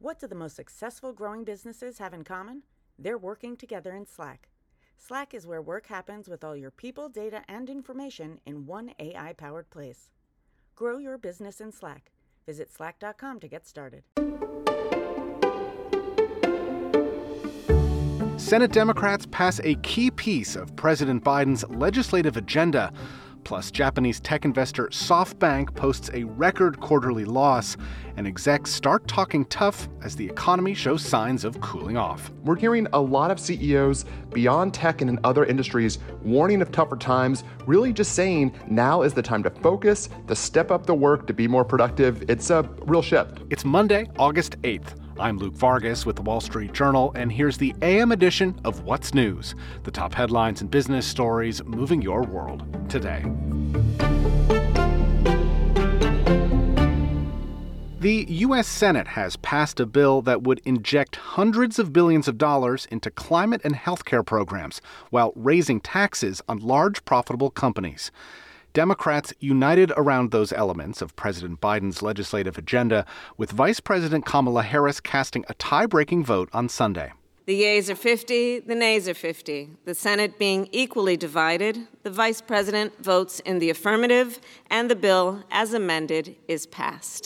What do the most successful growing businesses have in common? They're working together in Slack. Slack is where work happens with all your people, data, and information in one AI-powered place. Grow your business in Slack. Visit slack.com to get started. Senate Democrats pass a key piece of President Biden's legislative agenda. Plus, Japanese tech investor SoftBank posts a record quarterly loss, and execs start talking tough as the economy shows signs of cooling off. We're hearing a lot of CEOs beyond tech and in other industries warning of tougher times, really just saying now is the time to focus, to step up the work, to be more productive. It's a real shift. It's Monday, August 8th. I'm Luke Vargas with the Wall Street Journal, and here's the AM edition of What's News, the top headlines and business stories moving your world today. The U.S. Senate has passed a bill that would inject hundreds of billions of dollars into climate and healthcare programs while raising taxes on large profitable companies. Democrats united around those elements of President Biden's legislative agenda, with Vice President Kamala Harris casting a tie-breaking vote on Sunday. The yeas are 50, the nays are 50. The Senate being equally divided, the Vice President votes in the affirmative, and the bill, as amended, is passed.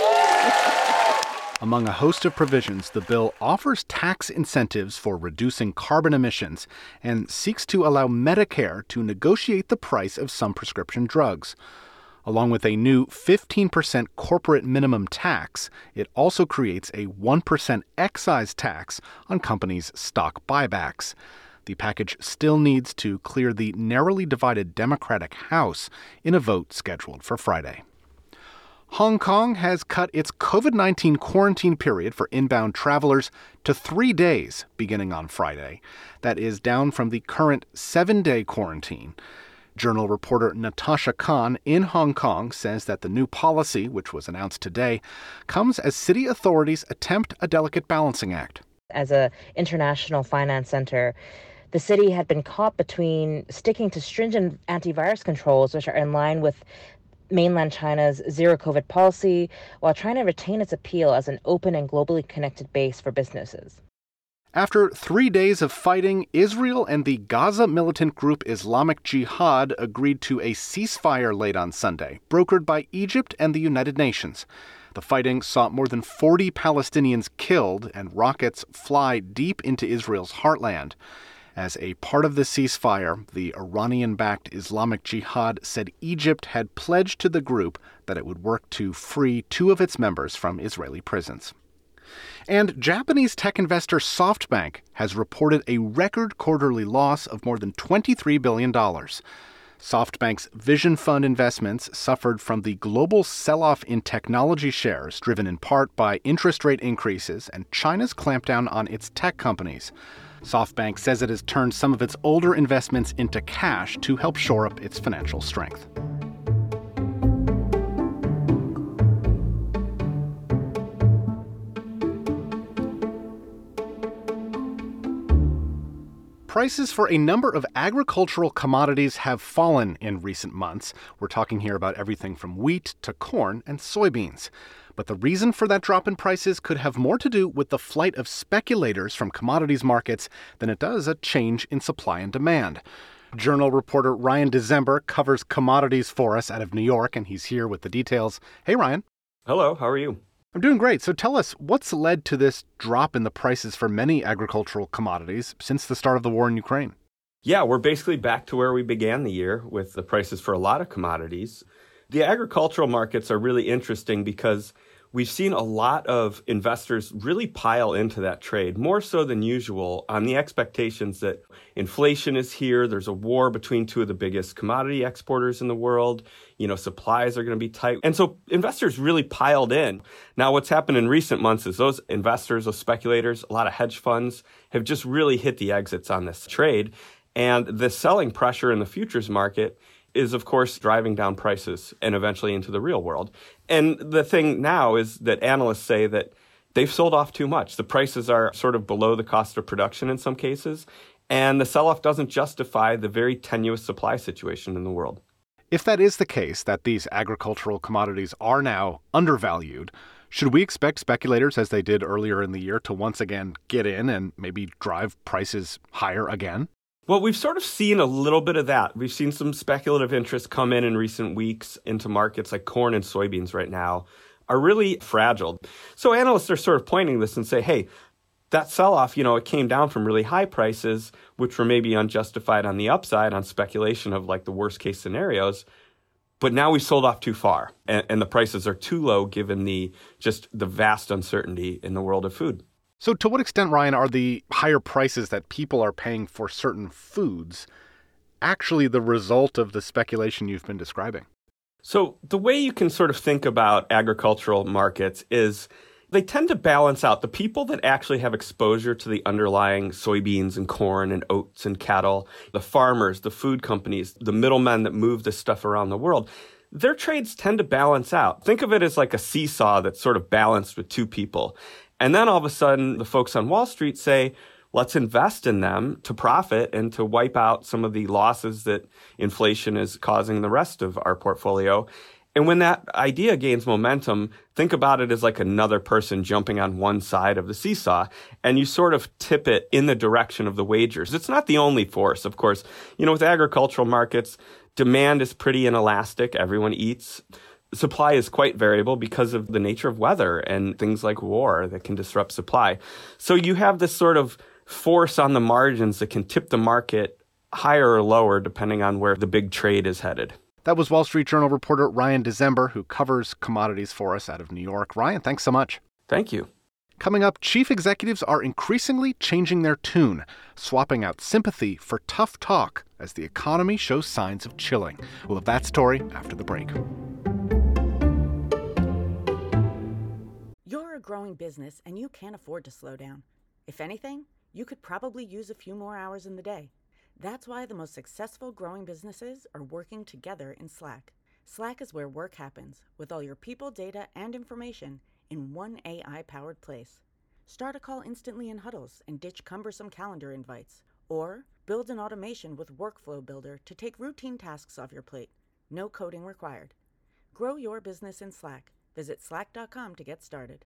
Among a host of provisions, the bill offers tax incentives for reducing carbon emissions and seeks to allow Medicare to negotiate the price of some prescription drugs. Along with a new 15% corporate minimum tax, it also creates a 1% excise tax on companies' stock buybacks. The package still needs to clear the narrowly divided Democratic House in a vote scheduled for Friday. Hong Kong has cut its COVID-19 quarantine period for inbound travelers to 3 days beginning on Friday. That is down from the current 7-day quarantine. Journal reporter Natasha Khan in Hong Kong says that the new policy, which was announced today, comes as city authorities attempt a delicate balancing act. As an international finance center, the city had been caught between sticking to stringent antivirus controls, which are in line with mainland China's zero-COVID policy, while trying to retain its appeal as an open and globally connected base for businesses. After 3 days of fighting, Israel and the Gaza militant group Islamic Jihad agreed to a ceasefire late on Sunday, brokered by Egypt and the United Nations. The fighting saw more than 40 Palestinians killed and rockets fly deep into Israel's heartland. As a part of the ceasefire, the Iranian-backed Islamic Jihad said Egypt had pledged to the group that it would work to free 2 of its members from Israeli prisons. And Japanese tech investor SoftBank has reported a record quarterly loss of more than $23 billion. SoftBank's Vision Fund investments suffered from the global sell-off in technology shares, driven in part by interest rate increases and China's clampdown on its tech companies. SoftBank says it has turned some of its older investments into cash to help shore up its financial strength. Prices for a number of agricultural commodities have fallen in recent months. We're talking here about everything from wheat to corn and soybeans. But the reason for that drop in prices could have more to do with the flight of speculators from commodities markets than it does a change in supply and demand. Journal reporter Ryan December covers commodities for us out of New York, and he's here with the details. Hey, Ryan. Hello, how are you? I'm doing great. So tell us, what's led to this drop in the prices for many agricultural commodities since the start of the war in Ukraine? Yeah, we're basically back to where we began the year with the prices for a lot of commodities. The agricultural markets are really interesting because we've seen a lot of investors really pile into that trade, more so than usual, on the expectations that inflation is here. There's a war between 2 of the biggest commodity exporters in the world. Supplies are going to be tight. And so investors really piled in. Now, what's happened in recent months is those investors, those speculators, a lot of hedge funds have just really hit the exits on this trade. And the selling pressure in the futures market is, of course, driving down prices and eventually into the real world. And the thing now is that analysts say that they've sold off too much. The prices are sort of below the cost of production in some cases, and the sell-off doesn't justify the very tenuous supply situation in the world. If that is the case, that these agricultural commodities are now undervalued, Should we expect speculators, as they did earlier in the year, to once again get in and maybe drive prices higher again? Well, we've sort of seen a little bit of that. We've seen some speculative interest come in recent weeks into markets like corn and soybeans right now are really fragile. So analysts are sort of pointing this and say, hey, that sell-off, it came down from really high prices, which were maybe unjustified on the upside on speculation of like the worst case scenarios. But now we sold off too far and the prices are too low given the vast uncertainty in the world of food. So to what extent, Ryan, are the higher prices that people are paying for certain foods actually the result of the speculation you've been describing? So the way you can sort of think about agricultural markets is they tend to balance out the people that actually have exposure to the underlying soybeans and corn and oats and cattle, the farmers, the food companies, the middlemen that move this stuff around the world. Their trades tend to balance out. Think of it as like a seesaw that's sort of balanced with two people. And then all of a sudden, the folks on Wall Street say, let's invest in them to profit and to wipe out some of the losses that inflation is causing the rest of our portfolio. And when that idea gains momentum, think about it as like another person jumping on one side of the seesaw, and you sort of tip it in the direction of the wagers. It's not the only force, of course. With agricultural markets, demand is pretty inelastic. Everyone eats. Supply is quite variable because of the nature of weather and things like war that can disrupt supply. So you have this sort of force on the margins that can tip the market higher or lower depending on where the big trade is headed. That was Wall Street Journal reporter Ryan December, who covers commodities for us out of New York. Ryan, thanks so much. Thank you. Coming up, chief executives are increasingly changing their tune, swapping out sympathy for tough talk as the economy shows signs of chilling. We'll have that story after the break. You're a growing business and you can't afford to slow down. If anything, you could probably use a few more hours in the day. That's why the most successful growing businesses are working together in Slack. Slack is where work happens, with all your people, data, and information in one AI-powered place. Start a call instantly in huddles and ditch cumbersome calendar invites. Or build an automation with Workflow Builder to take routine tasks off your plate. No coding required. Grow your business in Slack. Visit slack.com to get started.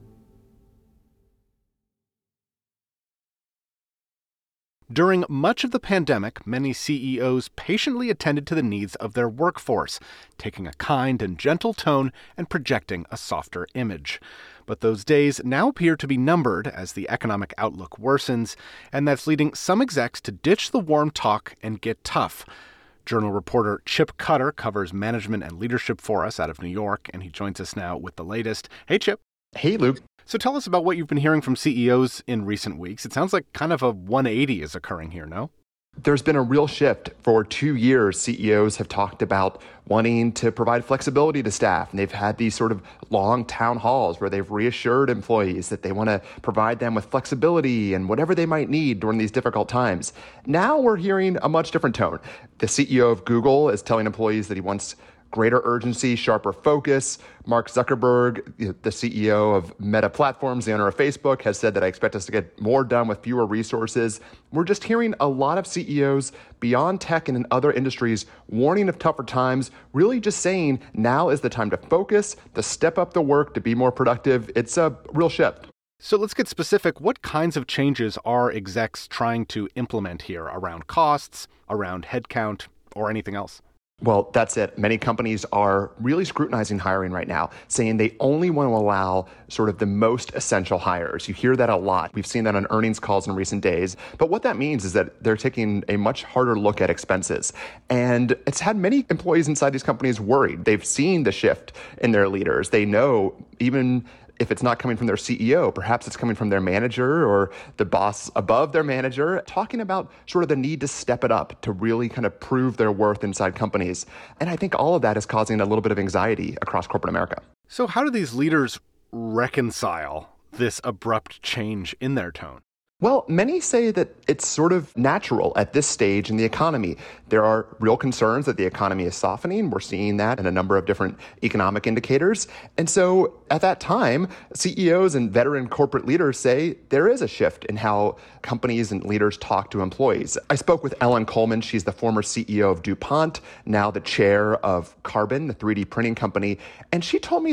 During much of the pandemic, many CEOs patiently attended to the needs of their workforce, taking a kind and gentle tone and projecting a softer image. But those days now appear to be numbered as the economic outlook worsens, and that's leading some execs to ditch the warm talk and get tough. Journal reporter Chip Cutter covers management and leadership for us out of New York, and he joins us now with the latest. Hey, Chip. Hey, Luke. So tell us about what you've been hearing from CEOs in recent weeks. It sounds like kind of a 180 is occurring here, no? There's been a real shift. For 2 years, CEOs have talked about wanting to provide flexibility to staff. And they've had these sort of long town halls where they've reassured employees that they want to provide them with flexibility and whatever they might need during these difficult times. Now we're hearing a much different tone. The CEO of Google is telling employees that he wants greater urgency, sharper focus. Mark Zuckerberg, the CEO of Meta Platforms, the owner of Facebook, has said that I expect us to get more done with fewer resources. We're just hearing a lot of CEOs beyond tech and in other industries warning of tougher times, really just saying now is the time to focus, to step up the work, to be more productive. It's a real shift. So let's get specific. What kinds of changes are execs trying to implement here around costs, around headcount, or anything else? Well, that's it. Many companies are really scrutinizing hiring right now, saying they only want to allow sort of the most essential hires. You hear that a lot. We've seen that on earnings calls in recent days. But what that means is that they're taking a much harder look at expenses. And it's had many employees inside these companies worried. They've seen the shift in their leaders. They know even if it's not coming from their CEO, perhaps it's coming from their manager or the boss above their manager, talking about sort of the need to step it up, to really kind of prove their worth inside companies. And I think all of that is causing a little bit of anxiety across corporate America. So how do these leaders reconcile this abrupt change in their tone? Well, many say that it's sort of natural at this stage in the economy. There are real concerns that the economy is softening. We're seeing that in a number of different economic indicators. And so at that time, CEOs and veteran corporate leaders say there is a shift in how companies and leaders talk to employees. I spoke with Ellen Coleman. She's the former CEO of DuPont, now the chair of Carbon, the 3D printing company. And she told me that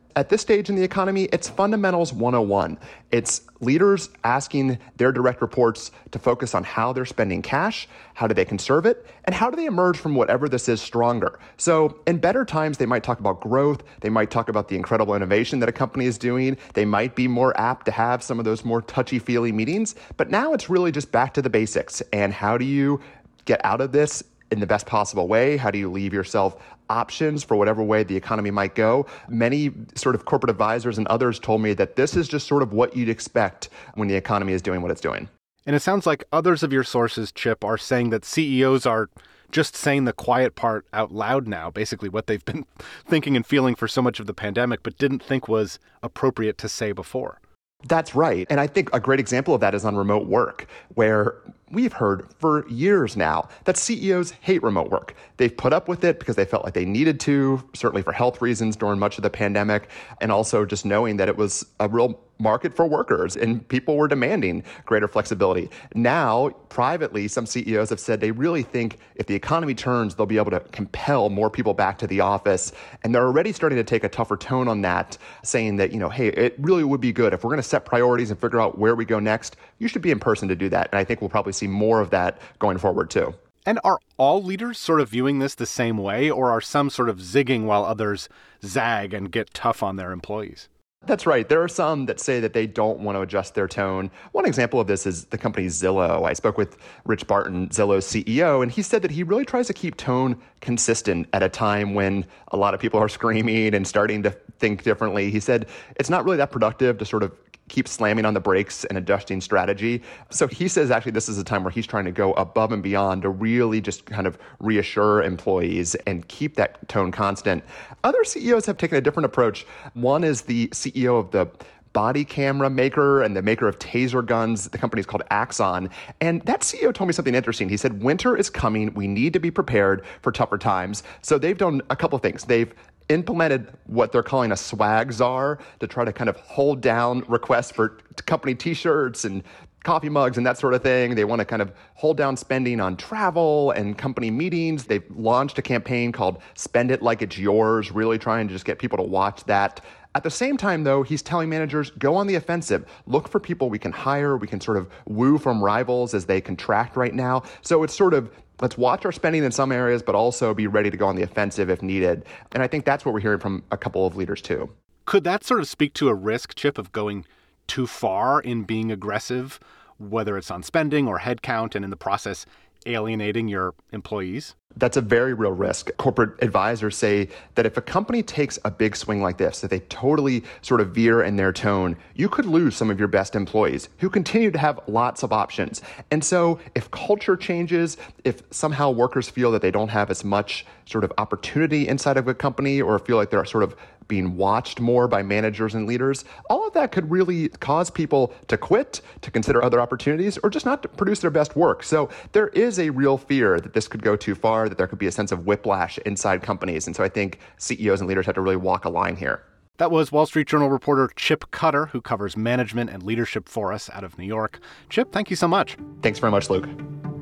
At this stage in the economy, it's fundamentals 101. It's leaders asking their direct reports to focus on how they're spending cash, how do they conserve it, and how do they emerge from whatever this is stronger. So in better times, they might talk about growth. They might talk about the incredible innovation that a company is doing. They might be more apt to have some of those more touchy-feely meetings. But now it's really just back to the basics. And how do you get out of this in the best possible way? How do you leave yourself options for whatever way the economy might go? Many sort of corporate advisors and others told me that this is just sort of what you'd expect when the economy is doing what it's doing. And it sounds like others of your sources, Chip, are saying that CEOs are just saying the quiet part out loud now, basically what they've been thinking and feeling for so much of the pandemic, but didn't think was appropriate to say before. That's right. And I think a great example of that is on remote work, where we've heard for years now that CEOs hate remote work. They've put up with it because they felt like they needed to, certainly for health reasons during much of the pandemic, and also just knowing that it was a real market for workers and people were demanding greater flexibility. Now, privately, some CEOs have said they really think if the economy turns, they'll be able to compel more people back to the office. And they're already starting to take a tougher tone on that, saying that, hey, it really would be good if we're going to set priorities and figure out where we go next, you should be in person to do that. And I think we'll probably see more of that going forward too. And are all leaders sort of viewing this the same way, or are some sort of zigging while others zag and get tough on their employees? That's right. There are some that say that they don't want to adjust their tone. One example of this is the company Zillow. I spoke with Rich Barton, Zillow's CEO, and he said that he really tries to keep tone consistent at a time when a lot of people are screaming and starting to think differently. He said it's not really that productive to sort of keep slamming on the brakes and adjusting strategy. So he says actually this is a time where he's trying to go above and beyond to really just kind of reassure employees and keep that tone constant. Other CEOs have taken a different approach. One is the CEO of the body camera maker and the maker of taser guns. The company is called Axon. And that CEO told me something interesting. He said, winter is coming. We need to be prepared for tougher times. So they've done a couple of things. They've implemented what they're calling a swag czar to try to kind of hold down requests for company t-shirts and coffee mugs and that sort of thing. They want to kind of hold down spending on travel and company meetings. They've launched a campaign called Spend It Like It's Yours, really trying to just get people to watch that. At the same time, though, he's telling managers, go on the offensive. Look for people we can hire. We can sort of woo from rivals as they contract right now. So it's sort of, let's watch our spending in some areas, but also be ready to go on the offensive if needed. And I think that's what we're hearing from a couple of leaders, too. Could that sort of speak to a risk, Chip, of going too far in being aggressive, whether it's on spending or headcount, and in the process alienating your employees? That's a very real risk. Corporate advisors say that if a company takes a big swing like this, that they totally sort of veer in their tone, you could lose some of your best employees who continue to have lots of options. And so if culture changes, if somehow workers feel that they don't have as much sort of opportunity inside of a company or feel like they're sort of being watched more by managers and leaders, all of that could really cause people to quit, to consider other opportunities, or just not to produce their best work. So there is a real fear that this could go too far, that there could be a sense of whiplash inside companies. And so I think CEOs and leaders have to really walk a line here. That was Wall Street Journal reporter Chip Cutter, who covers management and leadership for us out of New York. Chip, thank you so much. Thanks very much, Luke.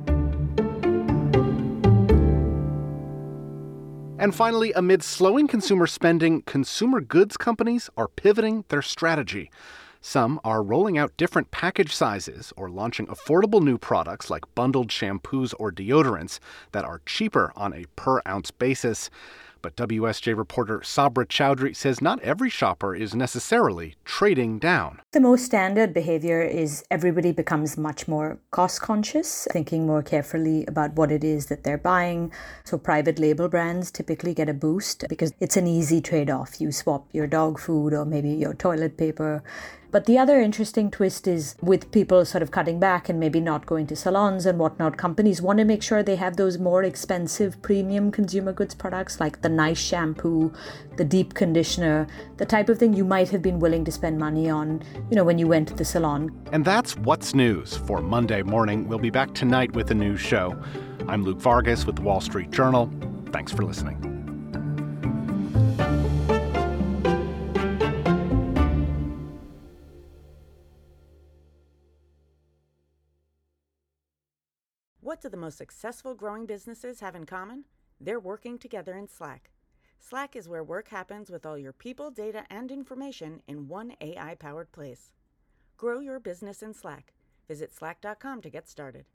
And finally, amid slowing consumer spending, consumer goods companies are pivoting their strategy. Some are rolling out different package sizes or launching affordable new products like bundled shampoos or deodorants that are cheaper on a per-ounce basis. But WSJ reporter Sabra Chowdhury says not every shopper is necessarily trading down. The most standard behavior is everybody becomes much more cost conscious, thinking more carefully about what it is that they're buying. So private label brands typically get a boost because it's an easy trade-off. You swap your dog food or maybe your toilet paper. But the other interesting twist is with people sort of cutting back and maybe not going to salons and whatnot, companies want to make sure they have those more expensive premium consumer goods products like the nice shampoo, the deep conditioner, the type of thing you might have been willing to spend money on, when you went to the salon. And that's What's News for Monday morning. We'll be back tonight with a new show. I'm Luke Vargas with the Wall Street Journal. Thanks for listening. What do the most successful growing businesses have in common? They're working together in Slack. Slack is where work happens with all your people, data, and information in one AI-powered place. Grow your business in Slack. Visit slack.com to get started.